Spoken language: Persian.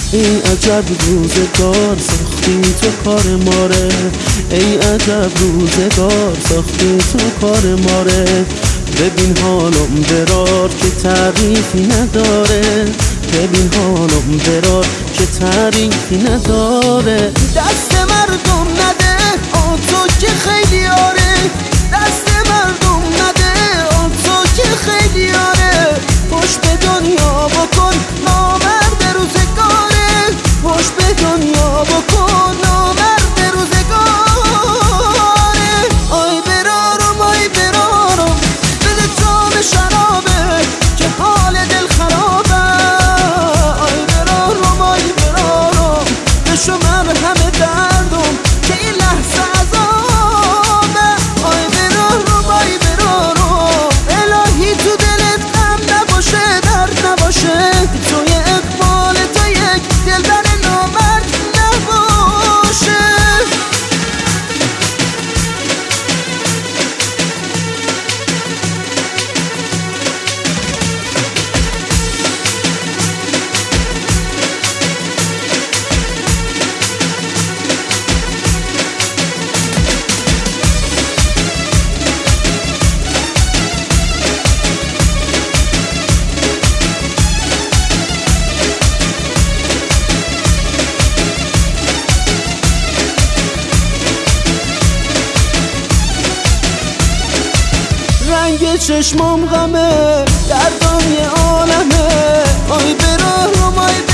ای عجب روزگار ساختی تو کار ماره، ای عجب روزگار ساختی تو کار ماره. ببین حالم برار که تعریفی نداره، ببین حالم برار که تعریفی نداره. دست مردم نده آن تو که خیلی آره، دست مردم نده آن تو که خیلی آره. خوش به دنیا بکن نامرد روزگاره، خوش به دنیا بکن نامرد روزگاره. آی برارم آی برارم دل جام شرابه که حال دل خرابه. آی برارم آی برارم بشو مرهم دردم که این لحظه عذابه. آی برارم آی برارم الهی تو دلت غم نباشه درد نباشه، توی اقبال تو یک دلبر نامرد نباشه. رنگ چشمام غمه دردم یه عالمه. آی برارم آی